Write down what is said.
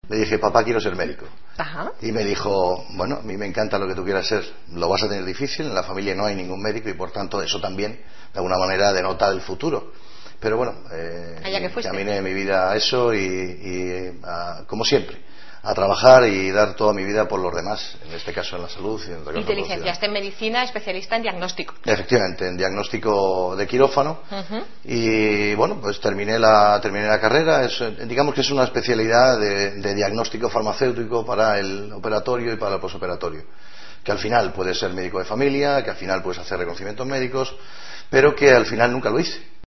Le dije, papá, quiero ser médico. Ajá. Y me dijo, bueno, a mí me encanta lo que tú quieras ser, lo vas a tener difícil, en la familia no hay ningún médico y por tanto eso también, de alguna manera, denota el futuro. Pero bueno, Allá que fuiste. caminé mi vida a eso como siempre, a trabajar y dar toda mi vida por los demás, en este caso en la salud. Y te licenciaste en medicina, especialista en diagnóstico. Efectivamente, en diagnóstico de quirófano. Y bueno, pues terminé la carrera. Digamos que es una especialidad de diagnóstico farmacéutico para el operatorio y para el posoperatorio, que al final puedes ser médico de familia, que al final puedes hacer reconocimientos médicos, pero que al final nunca lo hice.